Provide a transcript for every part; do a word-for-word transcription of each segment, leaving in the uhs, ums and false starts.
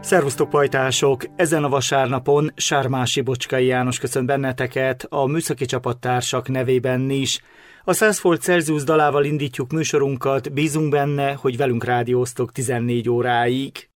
Szervusztok pajtások! Ezen a vasárnapon Sármási Bocskai János köszönt benneteket a műszaki csapattársak nevében is. A száz Volt Celsius dalával indítjuk műsorunkat, bízunk benne, hogy velünk rádióztok tizennégy óráig.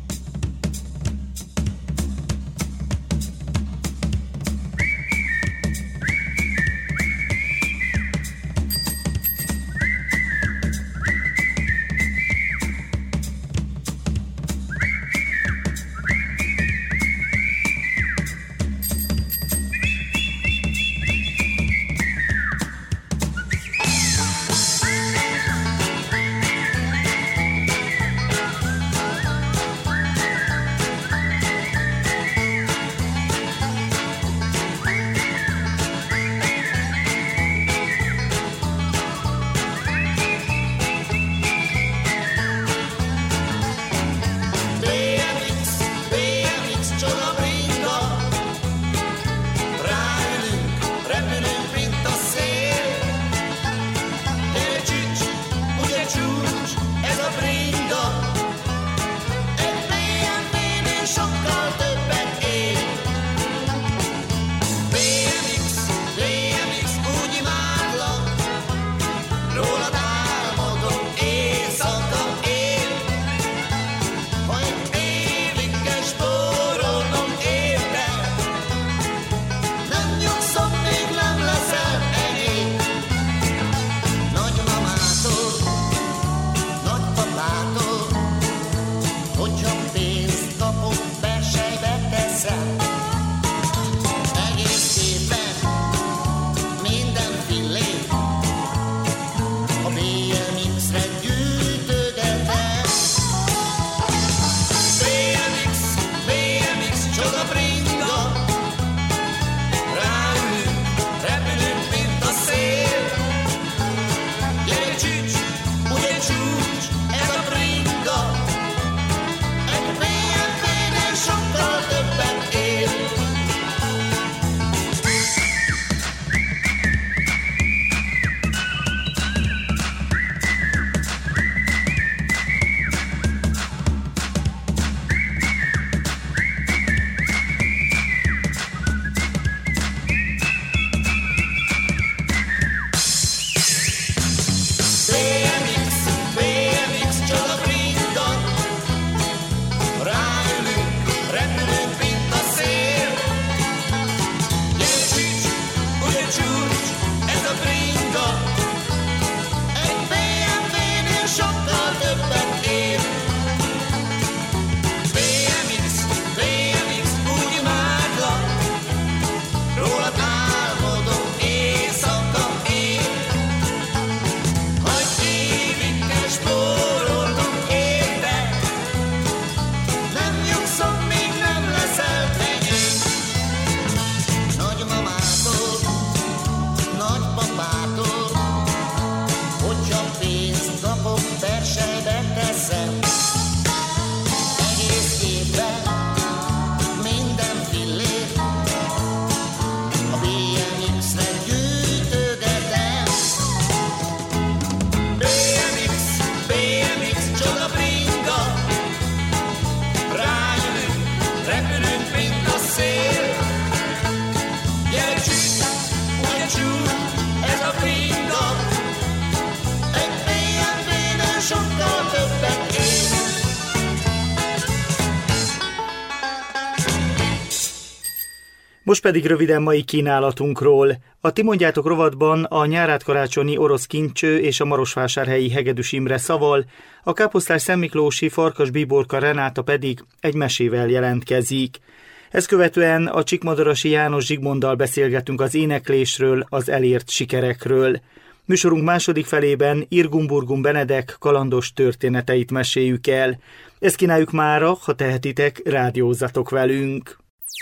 Most pedig röviden mai kínálatunkról. A Ti mondjátok rovatban a nyárátkarácsonyi orosz kincső és a marosvásárhelyi Hegedűs Imre szaval, a káposztás szentmiklósi Farkas Bíborka Renáta pedig egy mesével jelentkezik. Ezt követően a Csíkmadarasi János Zsigmonddal beszélgetünk az éneklésről, az elért sikerekről. Műsorunk második felében Irgum-Burgum Benedek kalandos történeteit meséljük el. Ezt kínáljuk mára, ha tehetitek, rádiózzatok velünk.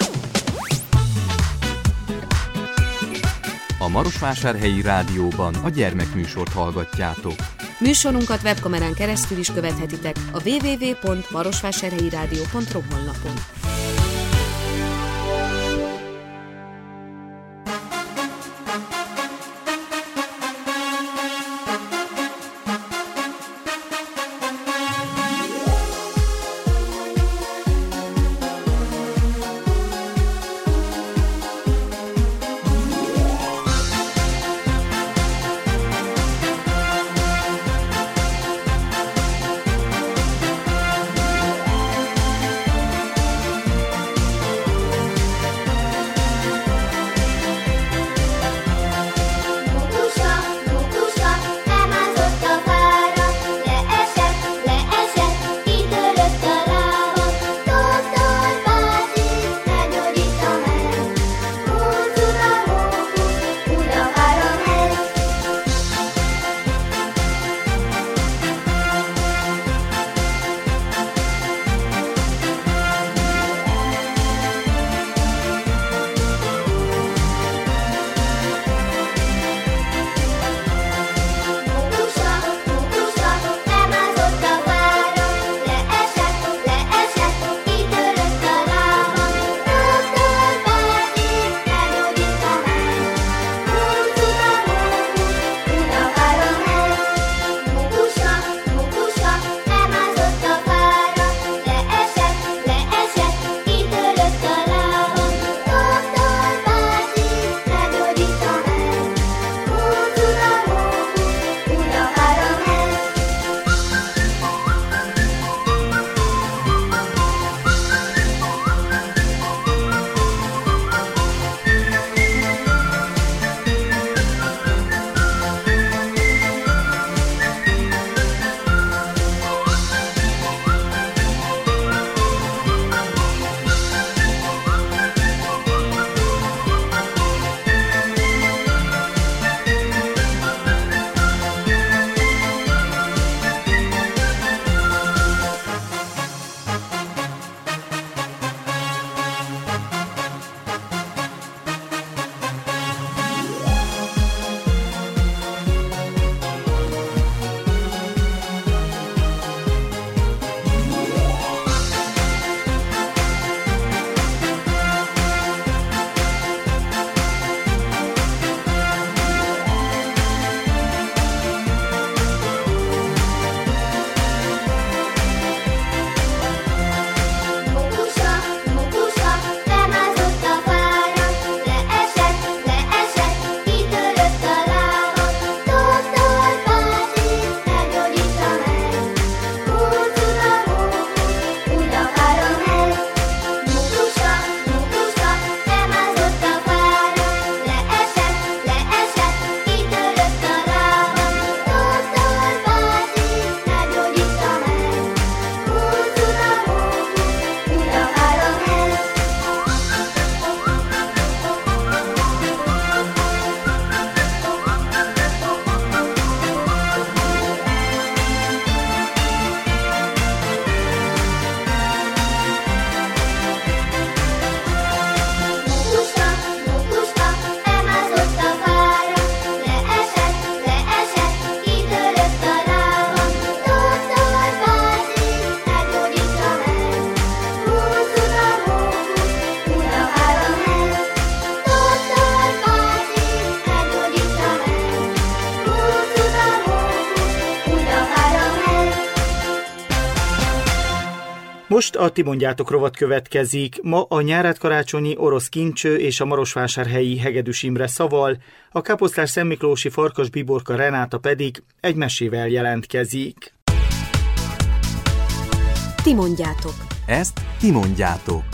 A Marosvásárhelyi Rádióban a gyermekműsort hallgatjátok. Műsorunkat webkamerán keresztül is követhetitek a double-u double-u double-u pont marosvásárhelyi rádió pont ru honlapon. Most a Ti mondjátok rovat következik. Ma a nyárátkarácsonyi orosz kincső és a marosvásárhelyi Hegedűs Imre szaval, a káposztás szentmiklósi Farkas Biborka Renáta pedig egy mesével jelentkezik. Ti mondjátok. Ezt ti mondjátok.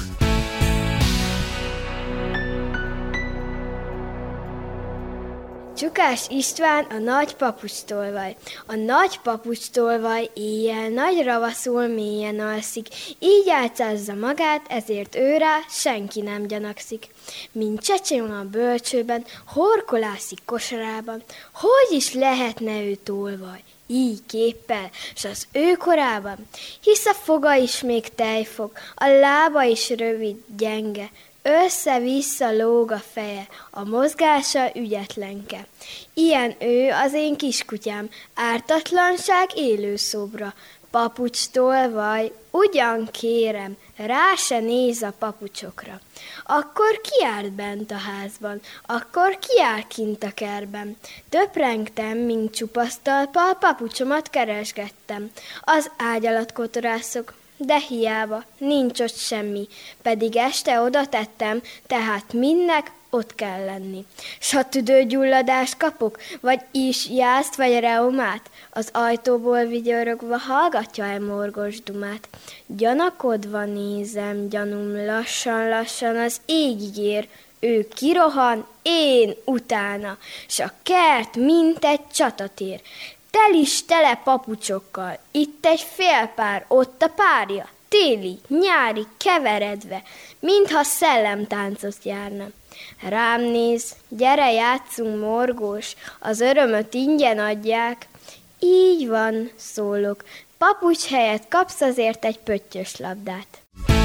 Csukás István a nagy papucstolvaj. A nagy papucstolvaj éjjel nagy ravaszul mélyen alszik, így álcázza magát, ezért őrá senki nem gyanakszik. Mint csecsemő a bölcsőben, horkolászik kosarában, hogy is lehetne ő tolvaj? Így képpel, s az ő korában, hisz a foga is még tejfog, a lába is rövid, gyenge, össze-vissza lóg a feje, a mozgása ügyetlenke. Ilyen ő az én kiskutyám, ártatlanság élő szobra. Papucstolvaj, ugyan kérem, rá se néz a papucsokra. Akkor ki állt bent a házban, akkor ki áll kint a kertben. Töprengtem, mint csupasztalppal, papucsomat keresgettem. Az ágy alatt kotorászok, de hiába, nincs ott semmi, pedig este oda tettem, tehát mindnek ott kell lenni. S ha tüdőgyulladást kapok, vagy ízjást, vagy reumát, az ajtóból vigyorogva hallgatja-e morgos dumát. Gyanakodva nézem, gyanúm lassan-lassan az égig ér, ő kirohan, én utána, s a kert mint egy csatatér. Tel is tele papucsokkal, itt egy fél pár, ott a párja, téli, nyári, keveredve, mintha szellemtáncot járna. Rám néz, gyere játszunk morgós, az örömöt ingyen adják. Így van, szólok, papucs helyett kapsz azért egy pöttyös labdát.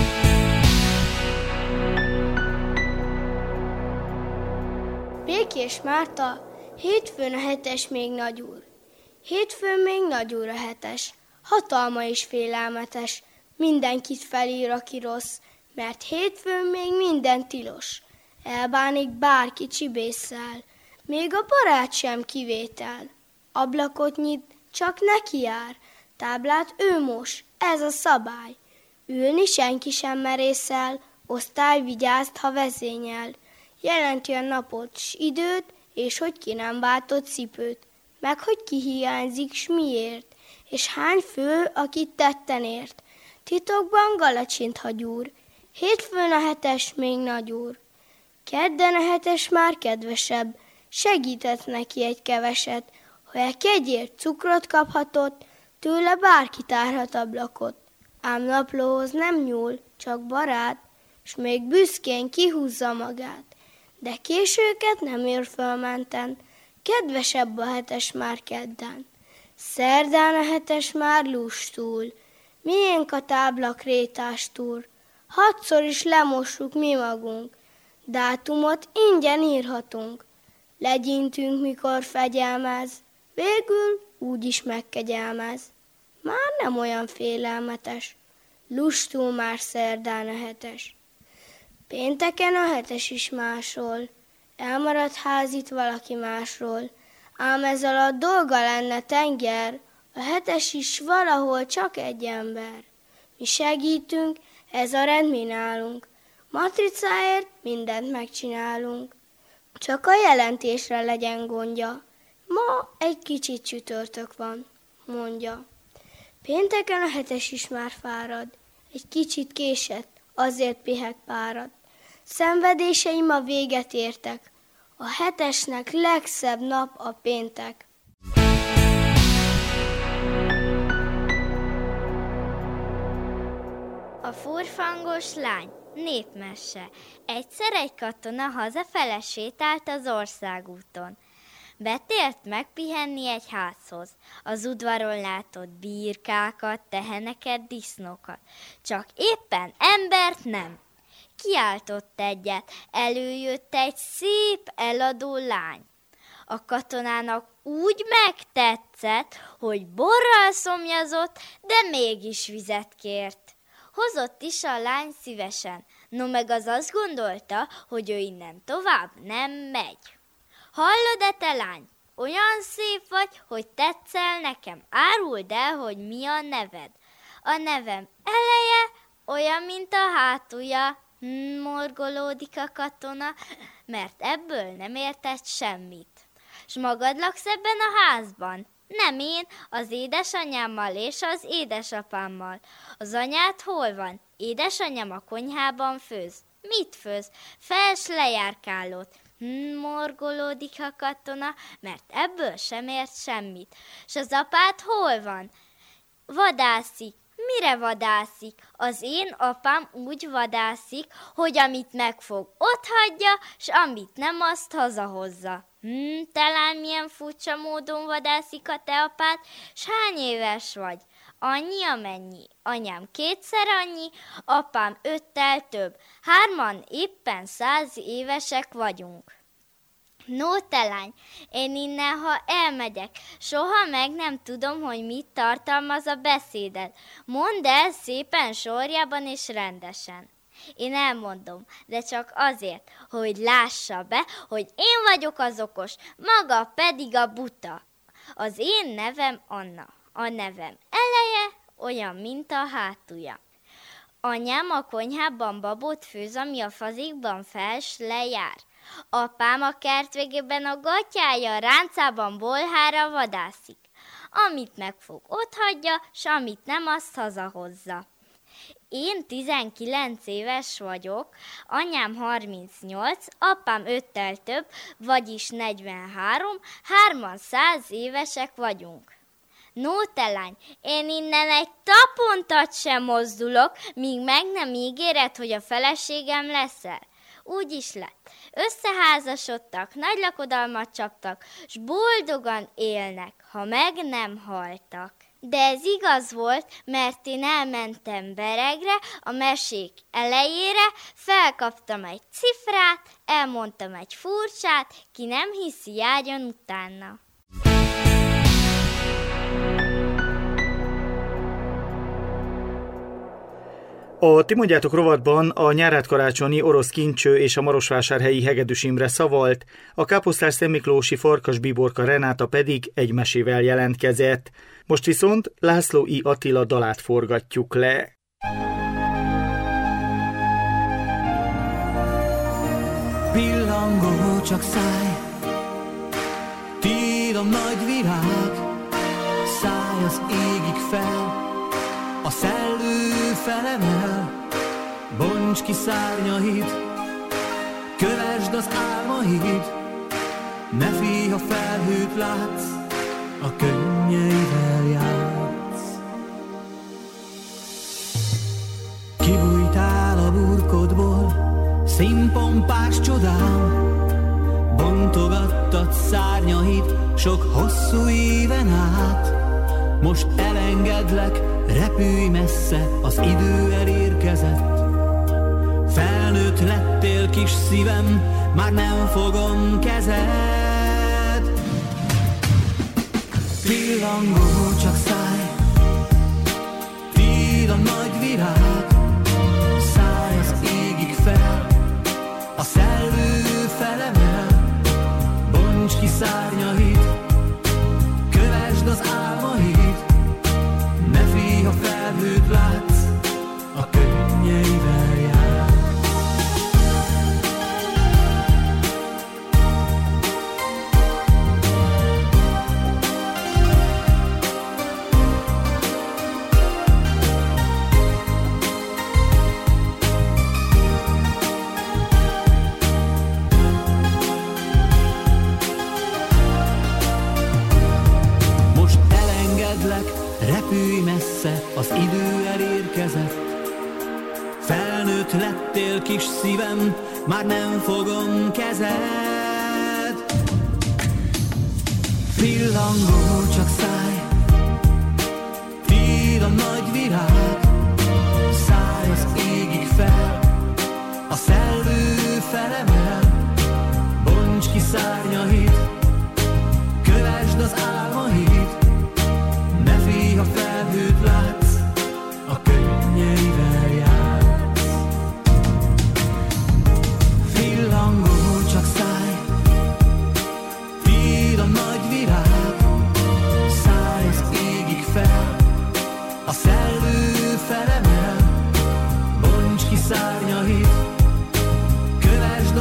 Békés Márta, hétfőn a hetes még nagyúr. Hétfőn még nagyúr a hetes, hatalma is félelmetes, mindenkit felír, aki rossz, mert hétfőn még minden tilos. Elbánik bárki csibésszel, még a barát sem kivétel. Ablakot nyit, csak neki jár, táblát ő mos, ez a szabály. Ülni senki sem merészel, osztály vigyázt, ha vezényel. Jelenti a napot, s időt, és hogy ki nem váltott cipőt, meg hogy ki hiányzik, s miért, és hány fő, akit tetten ért. Titokban galacsint hagyúr, hétfőn a hetes még nagyúr. Kedden a hetes már kedvesebb, segített neki egy keveset, ha egy kegyért cukrot kaphatott, tőle bárki tárhat ablakot. Ám naplóhoz nem nyúl, csak barát, s még büszkén kihúzza magát. De későket nem ér fölmenten, kedvesebb a hetes már kedden. Szerdán a hetes már lustul, miénk a tábla krétástúr. Hatszor is lemossuk mi magunk, dátumot ingyen írhatunk. Legyintünk, mikor fegyelmez, végül úgyis megkegyelmez. Már nem olyan félelmetes, lustul már szerdán a hetes. Pénteken a hetes is másról, elmaradt házit valaki másról, ám ez alatt dolga lenne tenger, a hetes is valahol csak egy ember. Mi segítünk, ez a rend mi nálunk, matricáért mindent megcsinálunk. Csak a jelentésre legyen gondja, ma egy kicsit csütörtök van, mondja. Pénteken a hetes is már fárad, egy kicsit késett, azért piheg párad. Szenvedéseim a véget értek, a hetesnek legszebb nap a péntek. A furfangos lány, népmese. Egyszer egy katona hazafele sétált az országúton. Betért megpihenni egy házhoz. Az udvaron látott birkákat, teheneket, disznókat. Csak éppen embert nem. Kiáltott egyet, előjött egy szép eladó lány. A katonának úgy megtetszett, hogy borral szomjazott, de mégis vizet kért. Hozott is a lány szívesen, no meg az azt gondolta, hogy ő innen tovább nem megy. Hallod-e, te lány? Olyan szép vagy, hogy tetszel nekem. Áruld el, hogy mi a neved. A nevem Eleje, olyan, mint a hátulja, hm, morgolódik a katona, mert ebből nem értett semmit. S magad laksz ebben a házban? Nem én, az édesanyámmal és az édesapámmal. Az anyád hol van? Édesanyám a konyhában főz. Mit főz? Fels lejárkálót. Hm, morgolódik a katona, mert ebből sem ért semmit. S az apád hol van? Vadászik. Mire vadászik? Az én apám úgy vadászik, hogy amit megfog, ott hagyja, s amit nem, azt hazahozza. Hm, talán milyen furcsa módon vadászik a te apád, s hány éves vagy? Annyi, amennyi. Anyám kétszer annyi, apám öttel több. Hárman éppen száz évesek vagyunk. No, te lány, én innen, ha elmegyek, soha meg nem tudom, hogy mit tartalmaz a beszéded. Mondd el szépen sorjában és rendesen. Én elmondom, de csak azért, hogy lássa be, hogy én vagyok az okos, maga pedig a buta. Az én nevem Anna. A nevem eleje olyan, mint a hátulja. Anyám a konyhában babot főz, ami a fazikban fels lejár. Apám a kert végében a gatyája ráncában bolhára vadászik. Amit megfog, ott hagyja, s amit nem, azt hazahozza. Én tizenkilenc éves vagyok, anyám harmincnyolc, apám öttel több, vagyis negyvenhárom, hárman száz évesek vagyunk. No, te lány, én innen egy tapontat sem mozdulok, míg meg nem ígéred, hogy a feleségem leszel. Úgy is lett. Összeházasodtak, nagy lakodalmat csaptak, s boldogan élnek, ha meg nem haltak. De ez igaz volt, mert én elmentem Beregre, a mesék elejére, felkaptam egy cifrát, elmondtam egy furcsát, ki nem hiszi, járjon utána. A Ti mondjátok rovatban a nyárátkarácsonyi Orosz Kincső és a marosvásárhelyi Hegedűs Imre szavalt, a káposztás szentmiklósi Farkas Bíborka Renáta pedig egy mesével jelentkezett. Most viszont László I. Attila dalát forgatjuk le. Pillangó csak száj, tiéd a nagy virág, szállj az égig fel, a szellő felemel, bonts ki szárnyaid, kövesd az álmaid, ne félj, ha felhőt látsz, a könnyeivel játsz. Kibújtál a burkodból, színpompás csodám, bontogattad szárnyaid sok hosszú éven át. Most elengedlek, repülj messze, az idő elérkezett. Felnőtt lettél, kis szívem, már nem fogom kezed. Pillangó csak szállj, tiéd a nagy virág, szállj az égig fel, a szellő felemel, bonts ki szárnyaid, kövesd az álmaid, ne félj, ha felhőt látsz, a könnyeivel játsz. Repülj messze, az idő elérkezett. Felnőtt lettél, kis szívem, már nem fogom kezed. Pillangó csak szállj, tiéd a nagy virág, szállj az égig fel, a szellő felemel, bonts ki szárnyaid, kövesd az álmaid, ne félj, ha felhőt látsz, a könnyeivel játsz. Pillangó csak szállj, tiéd a nagy virág, szállj az égig fel, a szellő felemel,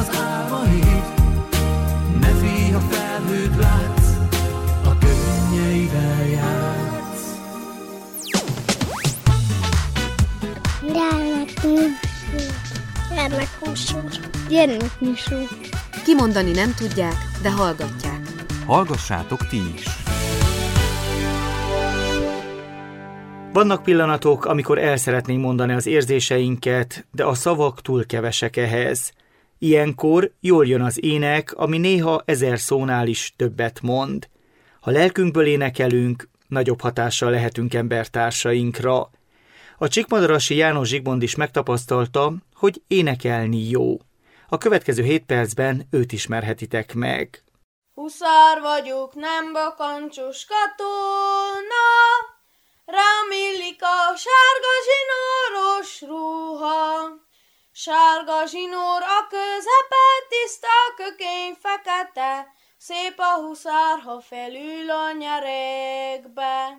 az álmaid, ne félj, ha felhőt látsz, a könnyeivel játsz. Gyermekműsor. Gyermekműsor. Kimondani nem tudják, de hallgatják. Hallgassátok ti is! Vannak pillanatok, amikor el szeretnénk mondani az érzéseinket, de a szavak túl kevesek ehhez. Ilyenkor jól jön az ének, ami néha ezer szónál is többet mond. Ha lelkünkből énekelünk, nagyobb hatással lehetünk embertársainkra. A csíkmadarasi János Zsigmond is megtapasztalta, hogy énekelni jó. A következő hét percben őt ismerhetitek meg. Huszár vagyok, nem bakancsos katona, rám illik a sárga zsinóros ruha. Sárga zsinór a közepe, tiszta kökény fekete, szép a huszár, ha felül a nyerekbe.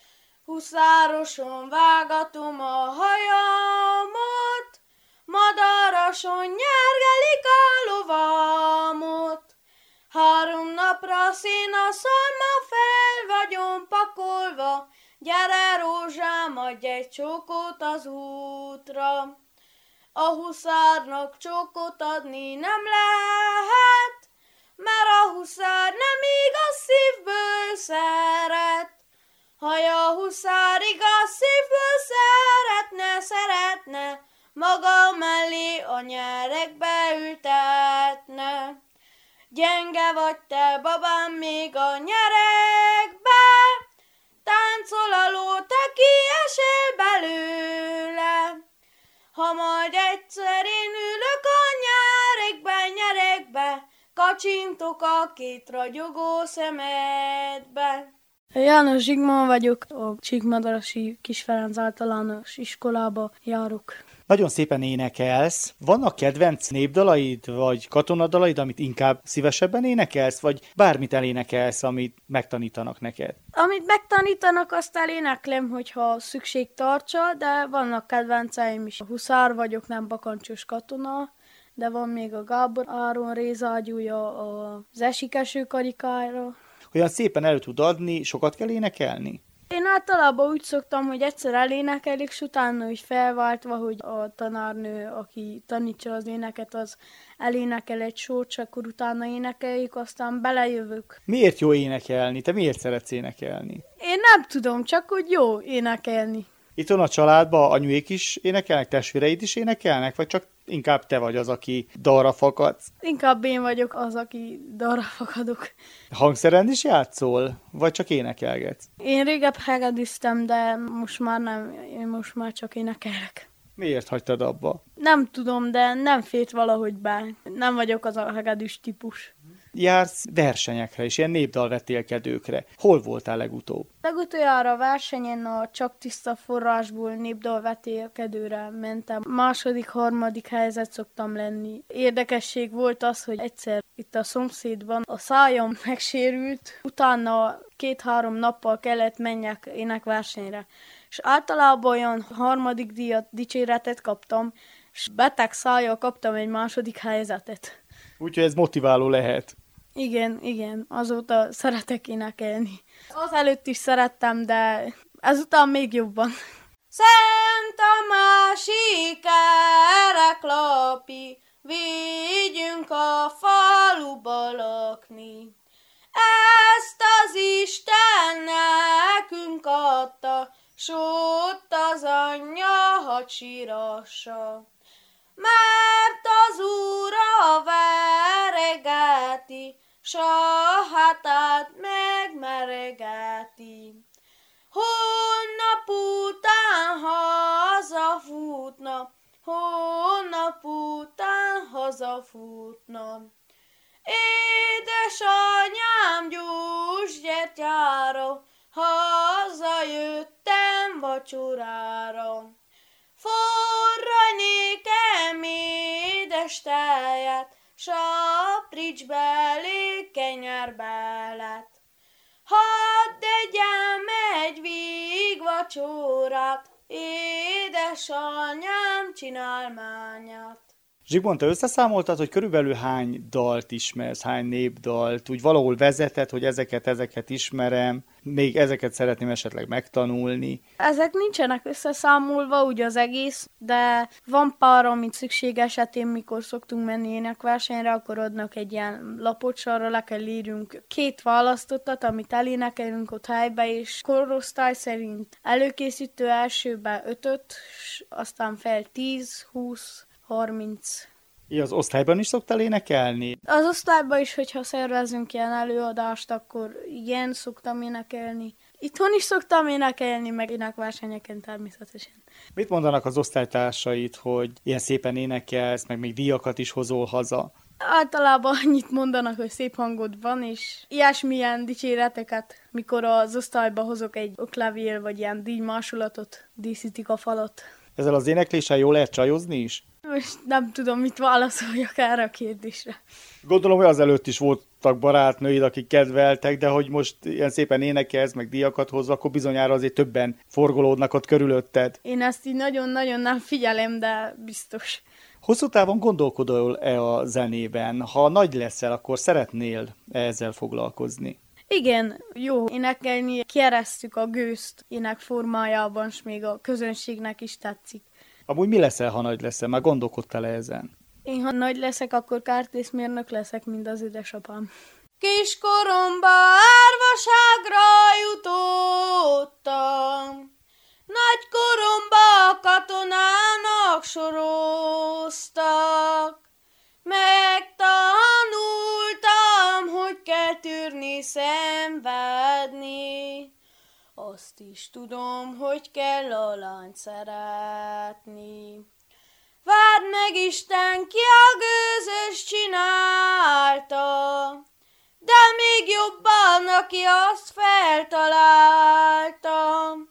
Huszároson vágatom a hajamot, madarason nyergelik a lovamot. Három napra szén a szalma, fel vagyom pakolva, gyere rózsám, adj egy csókot az útra. A huszárnak csókot adni nem lehet, mert a huszár nem igaz szívből szeret. Ha a huszár igaz szívből szeretne, szeretne, maga mellé a nyerekbe ültetne. Gyenge vagy te, babám, még a nyerekbe, táncol a ló, te kiesél belőle. Ha majd egyszer én ülök a nyerekbe, nyerekbe, kacsintok a két ragyogó szemedbe. János Zsigmond vagyok, a Csíkmadarasi Kis Ferenc általános iskolába járok. Nagyon szépen énekelsz. Vannak kedvenc népdalaid, vagy katonadalaid, amit inkább szívesebben énekelsz, vagy bármit elénekelsz, amit megtanítanak neked? Amit megtanítanak, azt eléneklem, hogyha szükség tartsa, de vannak kedvenceim is. A huszár vagyok, nem bakancsos katona, de van még a Gábor Áron rézágyúja, az Esikeső karikára. Olyan szépen elő tud adni, sokat kell énekelni? Én általában úgy szoktam, hogy egyszer elénekelik, és utána is felváltva, hogy a tanárnő, aki tanítja az éneket, az elénekel egy sort, és akkor utána énekeljük, aztán belejövök. Miért jó énekelni? Te miért szeretsz énekelni? Én nem tudom, csak hogy jó énekelni. Itt van a családban anyuék is énekelnek, testvéreid is énekelnek, vagy csak inkább te vagy az, aki dalra fakadsz? Inkább én vagyok az, aki dalra fakadok. Hangszeren is játszol, vagy csak énekelgetsz? Én régebb hegedűztem, de most már nem, én most már csak énekelek. Miért hagytad abba? Nem tudom, de nem fért valahogy be. Nem vagyok az a hegedűs típus. Jársz versenyekre és ilyen népdalvetélkedőkre. Hol voltál legutóbb? Legutoljára versenyen a Csak tiszta forrásból népdalvetélkedőre mentem. Második, harmadik helyzet szoktam lenni. Érdekesség volt az, hogy egyszer itt a szomszédban a szájam megsérült, utána két-három nappal kellett menjek énekversenyre. És általában olyan harmadik díjat, dicséretet kaptam, és beteg szájjal kaptam egy második helyzetet. Úgyhogy ez motiváló lehet. Igen, igen, azóta szeretek énekelni. Az előtt is szerettem, de ezután még jobban. Szent Tamási kereklapi, vigyünk a faluba lakni. Ezt az Isten nekünk adta, s ott az anyja hadd sírassa. Mert az Úr a veregeti, s a hátát megmeregeti. Holnap után hazafutna, holnap után hazafutna. Édesanyám, gyújts gyertyára, hazajöttem vacsorára. Forraj nékem édes tejet, sapríts belé kenyerbelet. Hadd egyem egy víg vacsorát, édesanyám csinálmányát. Zsigmond, te összeszámoltad, hogy körülbelül hány dalt ismersz, hány népdalt, úgy valahol vezeted, hogy ezeket, ezeket ismerem, még ezeket szeretném esetleg megtanulni. Ezek nincsenek összeszámolva, úgy az egész, de van pár, amit szükség esetén, mikor szoktunk menni énekversenyre, akkor adnak egy ilyen lapot, arra le kell írjunk két választottat, amit elénekelünk ott helybe, és korosztály szerint előkészítő elsőbe ötöt, aztán fel tíz, húsz, harminc. Ja, az osztályban is szoktál énekelni? Az osztályban is, hogyha szervezünk ilyen előadást, akkor igen, szoktam énekelni. Itthon is szoktam énekelni, meg énekversenyeken természetesen. Mit mondanak az osztálytársait, hogy ilyen szépen énekelsz, meg még díjakat is hozol haza? Általában annyit mondanak, hogy szép hangod van, és ilyesmilyen dicséreteket, mikor az osztályba hozok egy oklevél, vagy ilyen díjmásolatot, díszítik a falat. Ezzel az énekléssel jól lehet csajozni is? Most nem tudom, mit válaszoljak erre a kérdésre. Gondolom, hogy azelőtt is voltak barátnőid, akik kedveltek, de hogy most ilyen szépen énekelsz, meg díjakat hozva, akkor bizonyára azért többen forgolódnak ott körülötted. Én ezt így nagyon-nagyon nem figyelem, de biztos. Hosszú távon gondolkodol-e a zenében? Ha nagy leszel, akkor szeretnél ezzel foglalkozni? Igen, jó énekelni, kieresztjük a gőzt ének formájában, és még a közönségnek is tetszik. Amúgy mi leszel, ha nagy leszel? Már gondolkodtál-e ezen? Én, ha nagy leszek, akkor kártészmérnök leszek, mint az édesapám. Kiskoromba árvaságra jutottam, nagy koromba katonának soroztak. Megtanultam, hogy kell tűrni, szenvedni, azt is tudom, hogy kell a lányt szeretni. Várd meg Isten, ki a gőzös csinálta, de még jobban, aki azt feltalálta.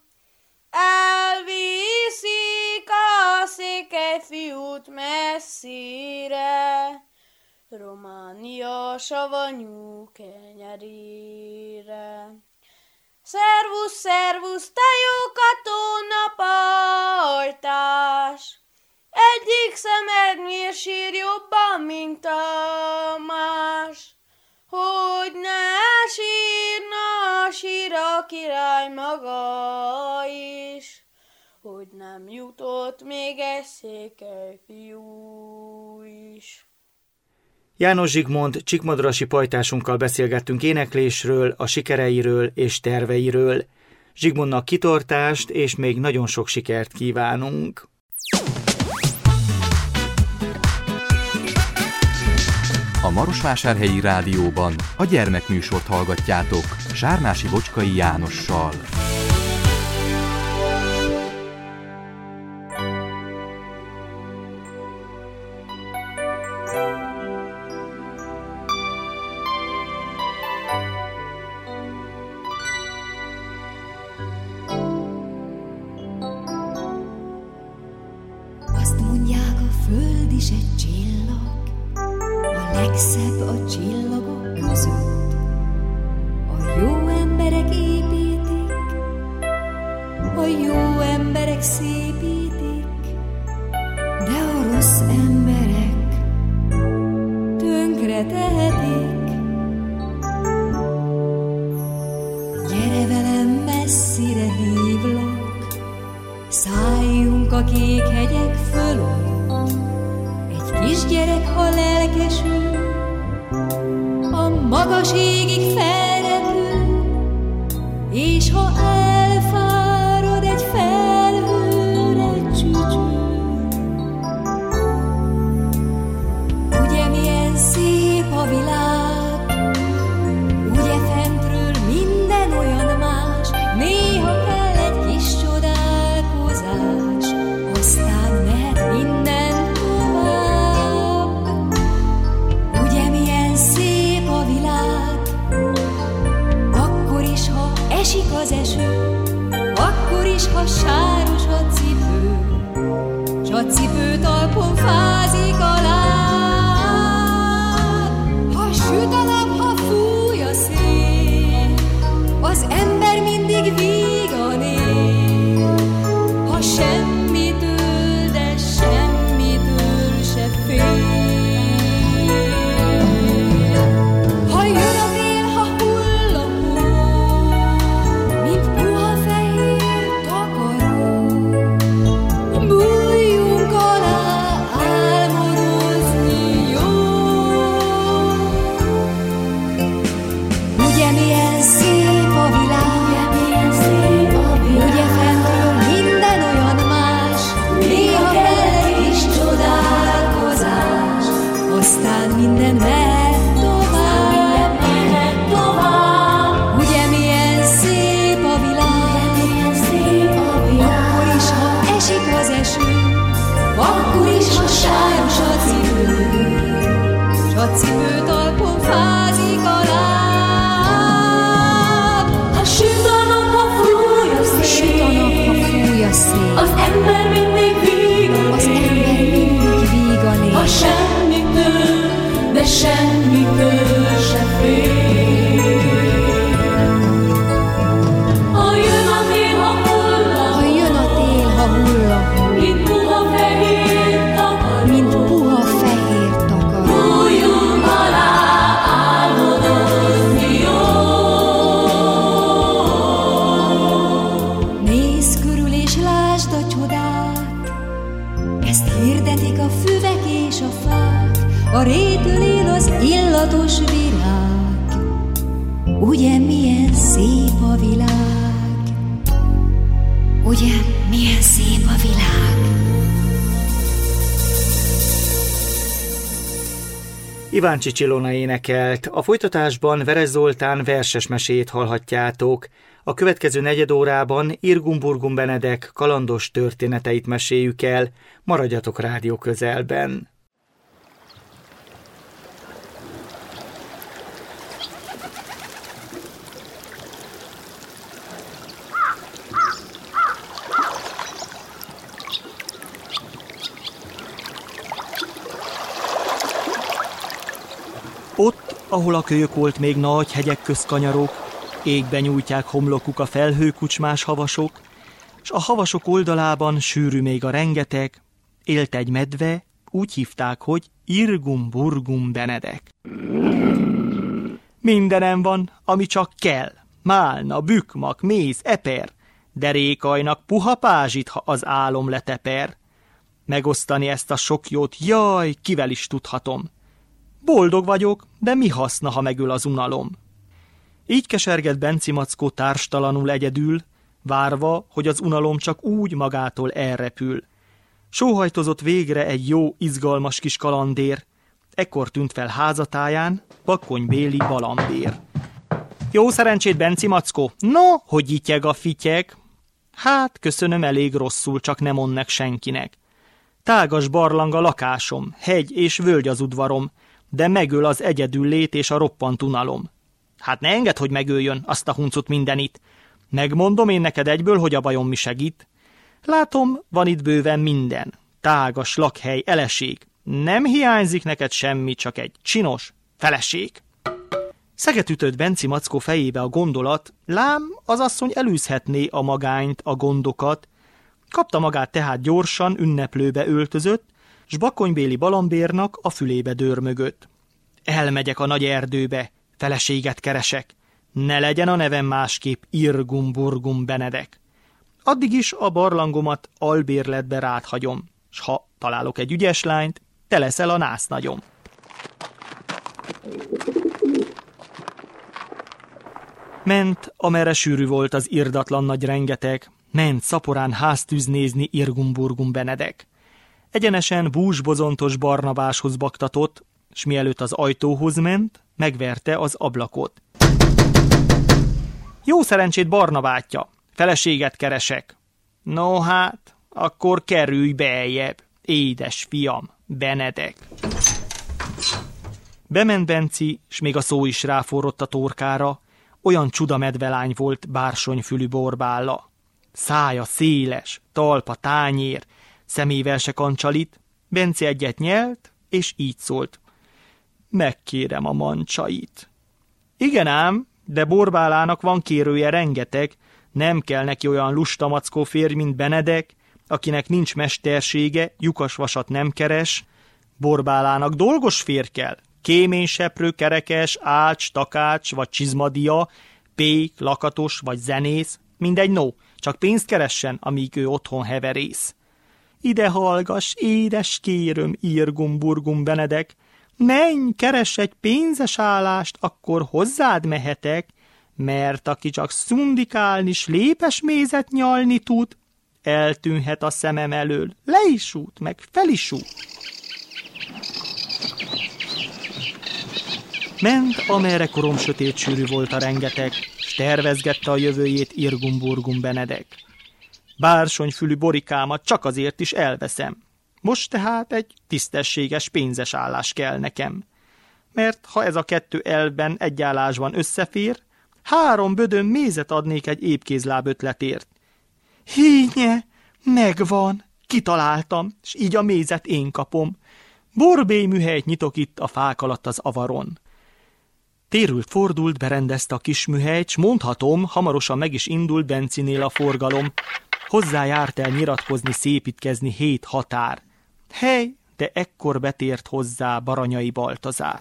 Elviszik a Székelyfiút messzire, Románia savanyú kenyerére. Szervusz, szervusz, te jó katonapajtás! Egyik szemed miért sír jobban, mint a más? Hogy ne sírna, sír a király maga is, hogy nem jutott még egy Székelyfiú is. János Zsigmond csíkmadrasi pajtásunkkal beszélgettünk éneklésről, a sikereiről és terveiről. Zsigmondnak kitartást és még nagyon sok sikert kívánunk! A Marosvásárhelyi Rádióban a gyermekműsort hallgatjátok Sármási Bocskai Jánossal. Azt mondják, a föld is egy csillag, a legszebb a csillagok között. A jó emberek építik, a jó emberek szépítik, de a rossz emberek tönkre tehetik. Gyere velem, messzire hívlak, szálljunk a kék hegyek fölött. Egy kisgyerek, ha lelkesül, a magas égig felrepül, és ha elfárad, egy felhőre csücsül. Ugye milyen szép a világ, ugye fentről minden olyan más, néha kell egy kis csodálkozás, aztán mehet minden tovább. Ugye milyen szép a világ, minden mehet tovább. Ugye milyen szép a világ, akkor is, ha esik az eső, akkor is, ha sáros a cipő, s a cipő talpon fázik a láb. Ha süt a nap, ha fúj a szél, Süt a nap, ha fúj a szél, az ember mindig vígan az ember mindig vígan él. ha semmitől, de semmitől se fél. Ha jön a tél, ha hulla, Ha jön a tél, ha hulla, mint puha fehér takar, mint puha fehér takar, bújjunk alá, álmodozni jó. nézz körül és lásd a csodát, ezt hirdetik a füvek és a fák, a rétől él az illatos virág. Ugye milyen szép a világ, ugye milyen szép a világ. Iváncsics Ilona énekelt, a folytatásban Veres Zoltán verses meséjét hallhatjátok. A következő negyed órában Irgum-Burgum Benedek kalandos történeteit meséljük el. Maradjatok rádió közelben. Ott, ahol a kölyök volt még nagy hegyek közt kanyarok, égben nyújtják homlokuk a felhőkucsmás havasok, s a havasok oldalában sűrű még a rengeteg, élt egy medve, úgy hívták, hogy Irgum-Burgum Benedek. Mindenem van, ami csak kell, málna, bükmak, méz, eper, derékajnak puha pázsit, ha az álom leteper. Megosztani ezt a sok jót, jaj, kivel is tudhatom. Boldog vagyok, de mi haszna, ha megöl az unalom? Így kesergett Benci Mackó társtalanul egyedül, várva, hogy az unalom csak úgy magától elrepül. Sóhajtozott végre egy jó, izgalmas kis kalandér, ekkor tűnt fel házatáján Bakony-Béli Balambér. Jó szerencsét, Benci Mackó! No, hogy ityeg a fityeg? Hát, köszönöm, elég rosszul, csak nem onnek senkinek. Tágas barlang a lakásom, hegy és völgy az udvarom, de megöl az egyedül lét és a roppant unalom. Hát ne engedd, hogy megöljön, azt a huncut mindenit. Megmondom én neked egyből, hogy a bajom mi segít. Látom, van itt bőven minden. Tágas lakhely, eleség. Nem hiányzik neked semmi, csak egy csinos feleség. Szeget ütött Benci Mackó fejébe a gondolat, lám az asszony elűzhetné a magányt, a gondokat. Kapta magát tehát gyorsan, ünneplőbe öltözött, s Bakony-Béli Balambérnak a fülébe dőrmögött. Elmegyek a nagy erdőbe, feleséget keresek. Ne legyen a nevem másképp Irgum-Burgum Benedek. Addig is a barlangomat albérletbe rád hagyom, s ha találok egy ügyes lányt, te leszel a násznagyom. Ment, amerre sűrű volt az irdatlan nagy rengeteg, ment szaporán háztűz nézni Irgum-Burgum Benedek. Egyenesen búsbozontos Barnabáshoz baktatott, s mielőtt az ajtóhoz ment, megverte az ablakot. Jó szerencsét, Barnabátya, feleséget keresek. No hát, akkor kerülj beljebb, édes fiam, Benedek. Bement Benci, s még a szó is ráforrott a torkára, olyan csuda medvelány volt bársonyfülű Borbálla. Szája széles, talpa tányér, szemével se kancsalit, Benci egyet nyelt, és így szólt. Megkérem a mancsait. Igen ám, de Borbálának van kérője rengeteg, nem kell neki olyan lusta mackó férj, mint Benedek, akinek nincs mestersége, lyukas vasat nem keres. Borbálának dolgos férj kell, kéményseprő, kerekes, ács, takács vagy csizmadia, pék, lakatos vagy zenész, mindegy no, csak pénzt keressen, amíg ő otthon heverész. Ide hallgass, édes kéröm, Irgum-Burgum Benedek, menj, keress egy pénzes állást, akkor hozzád mehetek, mert aki csak szundikálni s lépes mézet nyalni tud, eltűnhet a szemem elől, le is út, meg fel is út. Ment, amerre korom sötét sűrű volt a rengeteg, s tervezgette a jövőjét Irgum-Burgum Benedek. Bársonyfülű borikámat csak azért is elveszem. Most tehát egy tisztességes pénzes állás kell nekem. Mert ha ez a kettő elvben egy állásban összefér, három bödön mézet adnék egy épkézláb ötletért. Hínye, megvan, kitaláltam, s így a mézet én kapom. Borbély műhelyt nyitok itt a fák alatt az avaron. Térült fordult, berendezte a kis műhelyt, s mondhatom, hamarosan meg is indult Bencinél a forgalom. Hozzájárt el nyiratkozni, szépítkezni hét határ. Hely, de ekkor betért hozzá Baranyai Baltazár.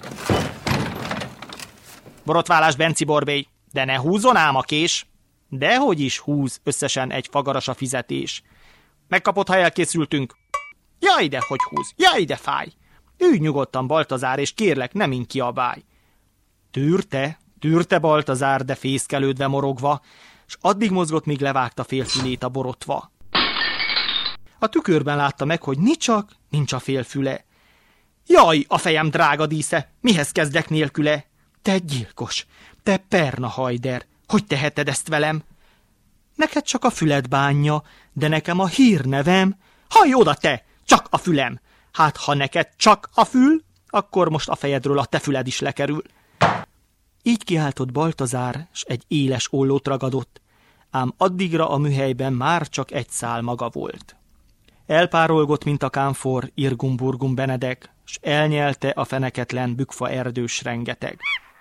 Borotválás, Benci Borbély, de ne húzzon ám a kés. Dehogy is húz, összesen egy fagaras a fizetés. Megkapod, ha elkészültünk. Jaj, de hogy húz, jaj, de fáj. Ülj nyugodtan, Baltazár, és kérlek, nem inn kiabálj. Tűrte, tűrte Baltazár, de fészkelődve morogva, s addig mozgott, míg levágta félfülét a borotva. A tükörben látta meg, hogy nicsak, nincs a félfüle. Jaj, a fejem drága dísze, mihez kezdek nélküle? Te gyilkos, te perna hajder, hogy teheted ezt velem? Neked csak a füled bánja, de nekem a hírnevem. Hajj oda te, csak a fülem! Hát ha neked csak a fül, akkor most a fejedről a te füled is lekerül. Így kiáltott Baltazár, s egy éles ollót ragadott, ám addigra a műhelyben már csak egy szál maga volt. Elpárolgott, mint a kámfor Irgum-Burgum Benedek, s elnyelte a feneketlen bükfa erdős rengeteg.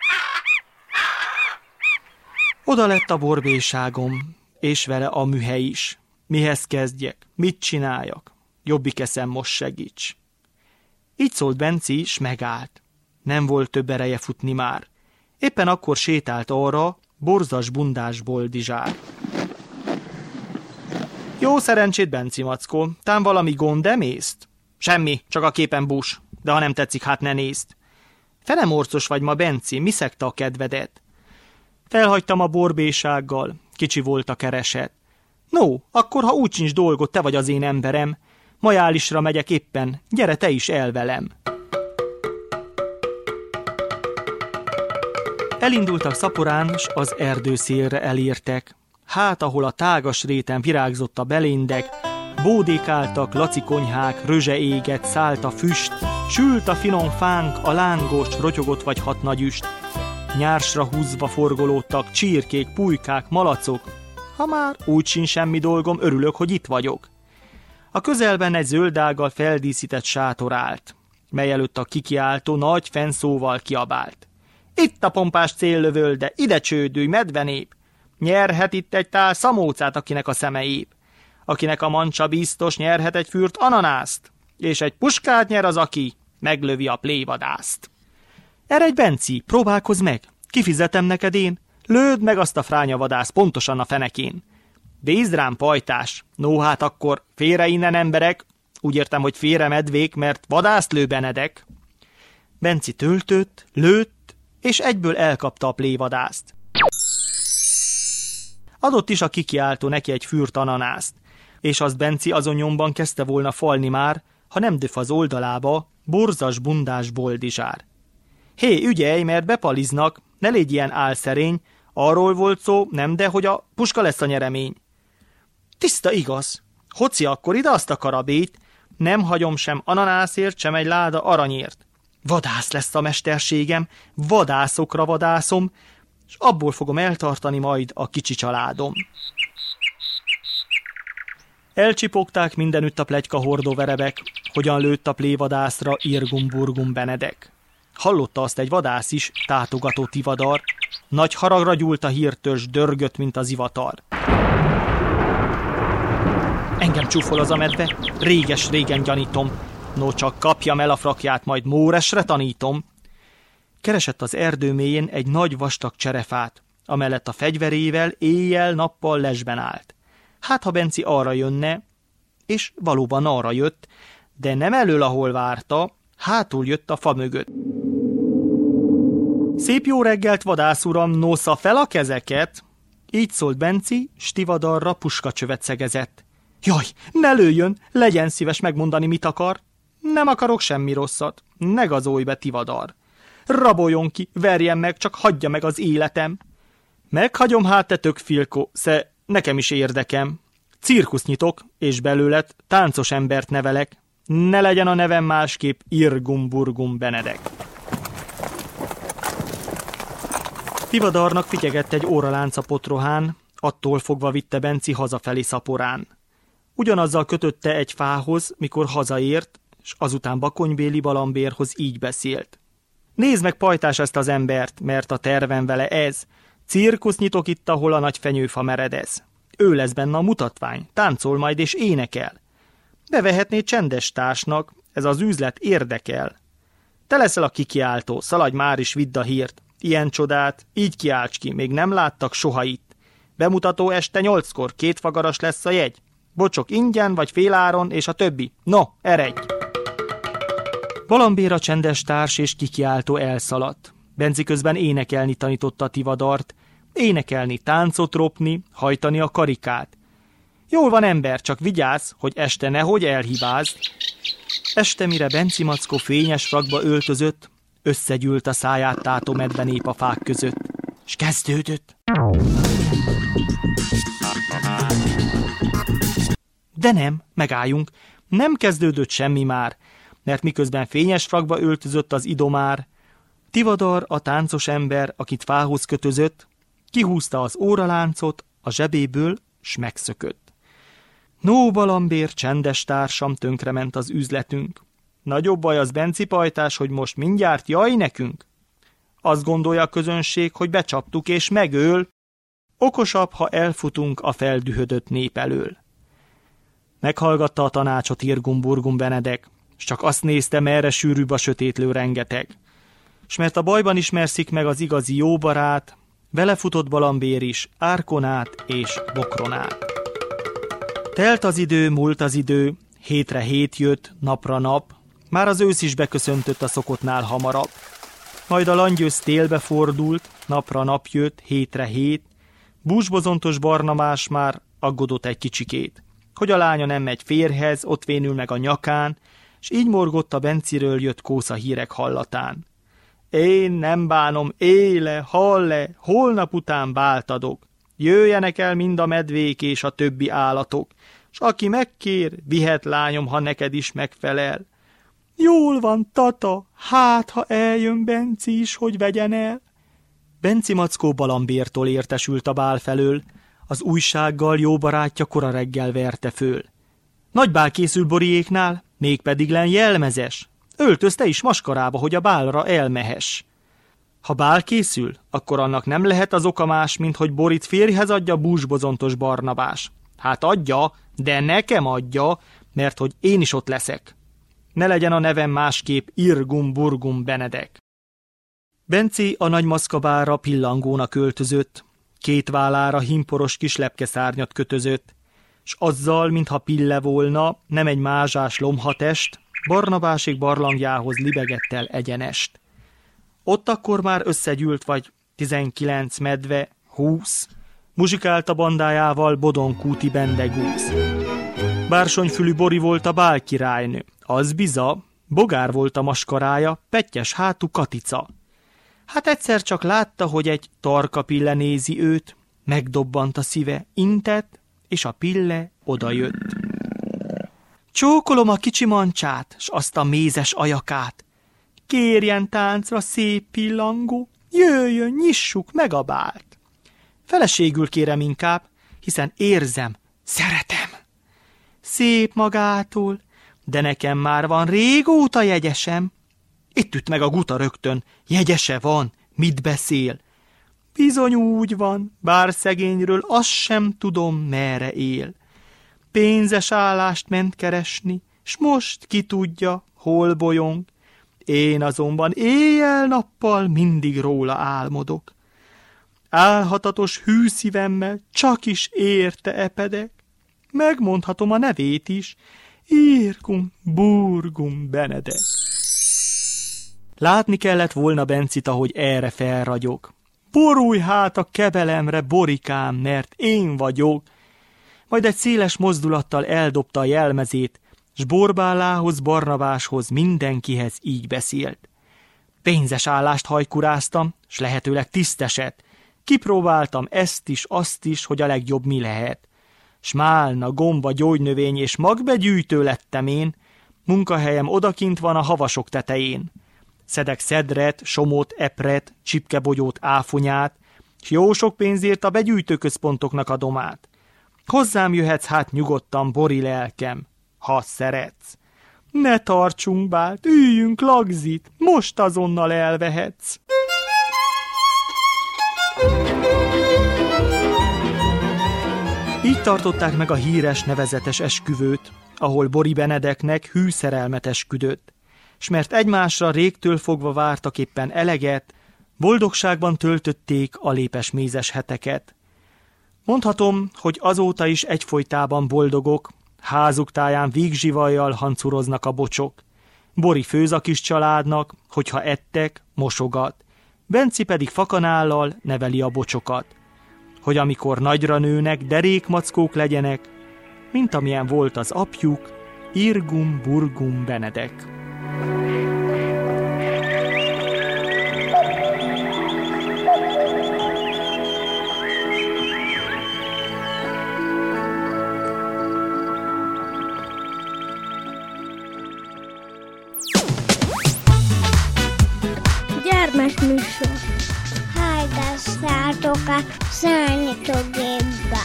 Oda lett a borbélyságom, és vele a műhely is. Mihez kezdjek, mit csináljak? Jobbik eszem, most segíts. Így szólt Benci, s megállt. Nem volt több ereje futni már. Éppen akkor sétált arra borzas bundás Boldizsár. Jó szerencsét, Benci mackó, tán valami gond emészt? Semmi, csak a képen bús, de ha nem tetszik, hát ne nézd. Felemorcos vagy ma, Benci, mi szegte a kedvedet? Felhagytam a borbélysággal, kicsi volt a kereset. No, akkor ha úgy sincs dolgot, te vagy az én emberem. Majálisra megyek éppen, gyere te is el velem. Elindultak szaporán, s az erdőszélre elértek. Hát, ahol a tágas réten virágzott a beléndek, bódékáltak lacikonyhák, rözse égett, szállt a füst, sült a finom fánk, a lángos, rotyogott vagy hat nagyüst. Nyársra húzva forgolódtak csirkék, pulykák, malacok. Ha már úgy sincs semmi dolgom, örülök, hogy itt vagyok. A közelben egy zöldággal feldíszített sátor állt, mely előtt a kikiáltó nagy fennszóval kiabált. Itt a pompás céllövöl, de ide csődülj, medvenép! Nyerhet itt egy tál szamócát, akinek a szeme ép. Akinek a mancsa biztos, nyerhet egy fürt ananászt, és egy puskát nyer az, aki meglövi a plévadászt. Eredj, Benci, próbálkozz meg, kifizetem neked én, lőd meg azt a frányavadász pontosan a fenekén. Bízd rám, pajtás, no hát akkor félre innen emberek, úgy értem, hogy félre medvék, mert vadászt lő Benedek. Benci töltött, lőtt, és egyből elkapta a plévadászt. Adott is a kikiáltó neki egy fürt ananászt, és azt Benci azon nyomban kezdte volna falni már, ha nem döf az oldalába borzas bundás Boldizsár. Hé, ügyelj, mert bepaliznak, ne légy ilyen álszerény, arról volt szó, nem de, hogy a puska lesz a nyeremény. Tiszta igaz, hoci akkor ide azt a karabét, nem hagyom sem ananászért, sem egy láda aranyért. Vadász lesz a mesterségem, vadászokra vadászom, és abból fogom eltartani majd a kicsi családom. Elcsipogták mindenütt a pletyka hordóverebek, hogyan lőtt a plévadászra Irgum-Burgum Benedek. Hallotta azt egy vadász is, tátogató tivadar, nagy haragra gyúlt a hírtörzs, dörgött, mint az ivatar. Engem csúfol az a medve, réges-régen gyanítom, no csak kapjam el a frakját, majd Móresre tanítom. Keresett az erdő mélyén egy nagy vastag cserefát, amellett a fegyverével éjjel-nappal lesben állt. Hát, ha Benci arra jönne, és valóban arra jött, de nem elől, ahol várta, hátul jött a fa mögött. Szép jó reggelt, vadász uram, nosza fel a kezeket! Így szólt Benci, s tivadarra puskacsövet szegezett. Jaj, ne lőjön, legyen szíves megmondani, mit akar. Nem akarok semmi rosszat, ne gazolj be, tivadar. raboljon ki, verjen meg, csak hagyja meg az életem. Meghagyom hát, te tök filko, sze nekem is érdekem. Cirkusz nyitok, és belőlet táncos embert nevelek. Ne legyen a nevem másképp Irgum Burgum Benedek. Tivadarnak fityegett egy óralánc a potrohán, attól fogva vitte Benci hazafelé szaporán. Ugyanazzal kötötte egy fához, mikor hazaért, s azután Bakonybéli Balambérhoz így beszélt. Nézd meg, pajtás, ezt az embert, mert a tervem vele ez. Cirkusz nyitok itt, ahol a nagy fenyőfa meredez. Ő lesz benne a mutatvány, táncol majd és énekel. Bevehetné csendes társnak, ez az üzlet érdekel. Te leszel a kikiáltó, szaladj már is, vidd a hírt. Ilyen csodát, így kiálts ki, még nem láttak soha itt. Bemutató este nyolckor, két fagaras lesz a jegy. Bocsok ingyen vagy féláron, és a többi. No, eredj! Balambér a csendes társ és kikiáltó elszaladt. Benci közben énekelni tanította a Tivadart, énekelni, táncot ropni, hajtani a karikát. Jól van, ember, csak vigyázz, hogy este nehogy elhibázd. Este, mire Benci mackó fényes frakba öltözött, összegyűlt a száját tátó medve nép a fák között. S kezdődött. De nem, megálljunk, nem kezdődött semmi már, mert miközben fényes frakba öltözött az idomár, Tivadar, a táncos ember, akit fához kötözött, kihúzta az óraláncot a zsebéből, s megszökött. No, Balambér, csendes társam, tönkrement az üzletünk. Nagyobb baj az, Benci pajtás, hogy most mindjárt jaj nekünk. Azt gondolja a közönség, hogy becsaptuk és megöl. Okosabb, ha elfutunk a feldühödött nép elől. Meghallgatta a tanácsot Irgum Burgum Benedek, s csak azt nézte, merre sűrűbb a sötétlő rengeteg. S mert a bajban ismerszik meg az igazi jó barát, vele futott Balambér is, árkon át és bokron át. Telt az idő, múlt az idő, hétre hét jött, napra nap, már az ősz is beköszöntött a szokottnál hamarabb. Majd a langyőz télbe fordult, napra nap jött, hétre hét, búsbozontos Barnabás már aggodott egy kicsikét, hogy a lánya nem megy férhez, ott vénül meg a nyakán, s így morgott a Benciről jött kósza hírek hallatán. Én nem bánom, éle, hall-e, holnap után báltadok. Jöjjenek el mind a medvék és a többi állatok, s aki megkér, vihet lányom, ha neked is megfelel. Jól van, tata, hát ha eljön Benci is, hogy vegyen el. Benci mackó Balambértól értesült a bál felől, az újsággal jó barátja kora reggel verte föl. Nagy bál készül Boriéknál, mégpedig len jelmezes. Öltözte is maskarába, hogy a bálra elmehess. Ha bál készül, akkor annak nem lehet az oka más, mint hogy Borit férjhez adja búsbozontos Barnabás. Hát adja, de nekem adja, mert hogy én is ott leszek. Ne legyen a nevem másképp Irgum Burgum Benedek. Benci a nagy maszkabára pillangónak öltözött, két vállára himporos kis lepkeszárnyat kötözött, s azzal, mintha pille volna, nem egy mázsás lomhatest, Barnabásék barlangjához libegett el egyenest. Ott akkor már összegyűlt vagy tizenkilenc medve, húsz, muzsikált a bandájával Bodonkúti bendegúz. Bársonyfülű Bori volt a bálkirálynő, az biza, bogár volt a maskarája, pettyes hátú Katica. Hát egyszer csak látta, hogy egy tarka pille nézi őt, megdobbant a szíve, intett, és a pille odajött. Csókolom a kicsi mancsát, s azt a mézes ajakát. Kérjen táncra, szép pillangó, jöjjön, nyissuk meg a bált. Feleségül kérem inkább, hiszen érzem, szeretem. Szép magától, de nekem már van régóta jegyesem. Itt üt meg a guta rögtön, jegyese van, mit beszél? Bizony úgy van, bár szegényről azt sem tudom, merre él. Pénzes állást ment keresni, s most ki tudja, hol bolyong. Én azonban éjjel-nappal mindig róla álmodok. Álhatatos hű szívemmel csak is érte epedek. Megmondhatom a nevét is, Irgum Burgum Benedek. Látni kellett volna Bencit, ahogy erre felragyog. Borulj hát a kebelemre, Borikám, mert én vagyok. Majd egy széles mozdulattal eldobta a jelmezét, s Borbálához, Barnabáshoz, mindenkihez így beszélt. Pénzes állást hajkuráztam, s lehetőleg tiszteset. Kipróbáltam ezt is, azt is, hogy a legjobb mi lehet. Smálna, gomba, gyógynövény és magbegyűjtő lettem én. Munkahelyem odakint van a havasok tetején. Szedek szedret, somót, epret, csipkebogyót, áfonyát, s jó sok pénzért a begyűjtőközpontoknak adom át. Hozzám jöhetsz hát nyugodtan, Bori lelkem, ha szeretsz. Ne tartsunk bált, üljünk lagzit, most azonnal elvehetsz. Így tartották meg a híres nevezetes esküvőt, ahol Bori Benedeknek hű szerelmet esküdött, s mert egymásra régtől fogva vártak éppen eleget, boldogságban töltötték a lépes mézes heteket. Mondhatom, hogy azóta is egyfolytában boldogok, házuk táján vígzsivajjal hancuroznak a bocsok. Bori főz a kis családnak, hogyha ettek, mosogat, Benci pedig fakanállal neveli a bocsokat, hogy amikor nagyra nőnek, derékmackók legyenek, mint amilyen volt az apjuk, Irgum Burgum Benedek. Gyermekműsor. Hallgassátok a Számítógépbe.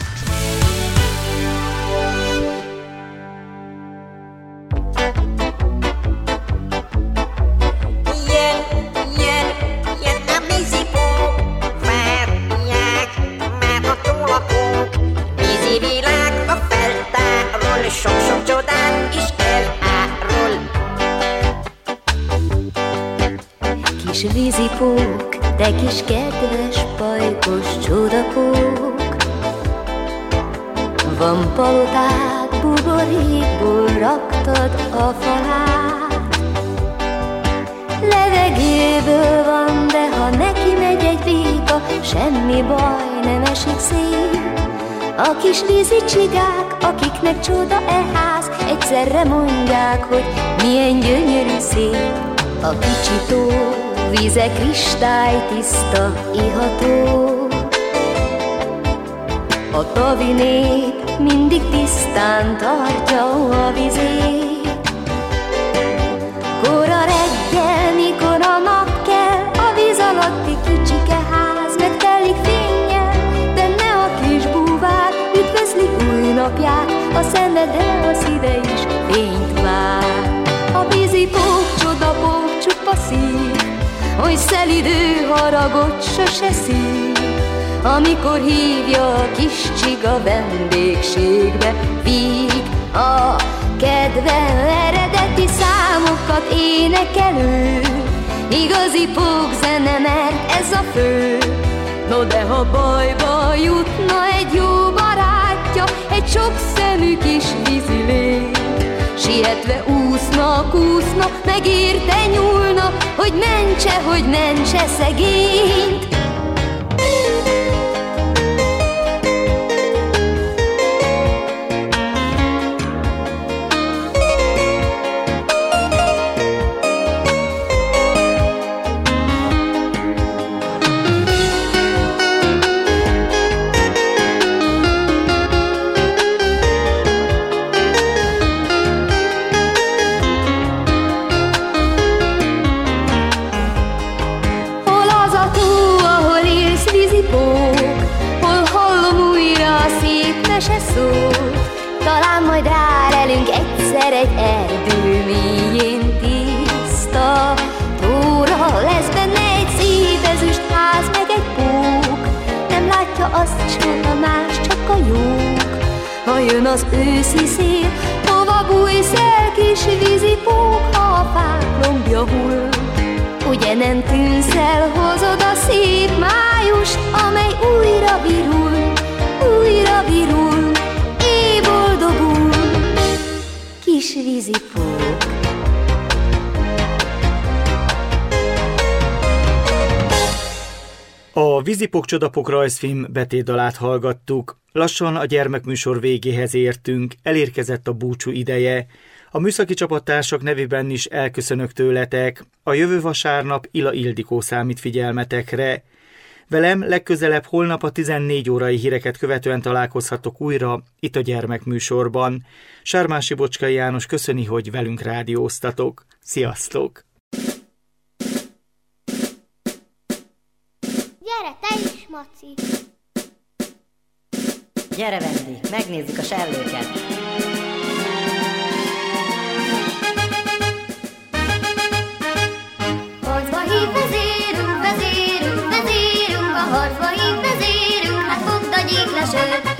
Jön, jön, jön a vízipó, várják már a tólapók. Vízi világ a feltárol, sok-sok csodát is elárul. Kis vízipók, te kis kedves, pajkos csodapók, van palotád, buborékból raktad a falát. Levegőből van, de ha neki megy egy véka, semmi baj, nem esik szét. A kis vízi csigák, akiknek csoda e ház, egyszerre mondják, hogy milyen gyönyörű szép. A kicsi tó víze kristálytiszta, iható. A tavi nép mindig tisztán tartja a vizét. Kora reggel, mikor a nap kell, a víz alatti kicsike ház megtelik fénnyel. Benne a kis búvár üdvözli új napját, a szeme, de a szíve is fényt vár. A vízipók, csodapók, csupa szív, hogy szelidő haragot sose szív. Amikor hívja a kis csiga vendégségbe, víg a kedve, eredeti számokat énekelő. Igazi pókzene, mert ez a fő. No de ha bajba jutna egy jó barátja, egy sok szemű kis vízilény, sietve úszna, kúszna, megérte nyúlna, hogy mentse, hogy mentse szegényt. Talán majd rálelünk egyszer egy erdő mélyén tiszta tóra. Lesz benne egy szép ezüst ház, meg egy pók, nem látja azt soha más, csak a jók. Ha jön az őszi szél, hova bújsz el, kis vízipók, ha a fák lombja hull? Ugye nem tűnsz el, hozod a szép májust, amely újra virul, újra virul. Boldogul, kis vízipók. A Vízipók Csodapók rajzfilm betétdalát hallgattuk. Lassan a gyermekműsor végéhez értünk, elérkezett a búcsú ideje. A műszaki csapattársak nevében is elköszönök tőletek. A jövő vasárnap Ila Ildikó számít figyelmetekre. Velem legközelebb holnap a tizennégy órai híreket követően találkozhatok újra itt a gyermekműsorban. Sármási Bocskai János köszöni, hogy velünk rádióztatok. Sziasztok! Gyere, te is, Maci! Gyere, Vendi, megnézzük a sellőket! Harcba hív vezérünk, vezérünk, vezérünk, a harcba hív vezérünk, hát fogd a gyík lesőt!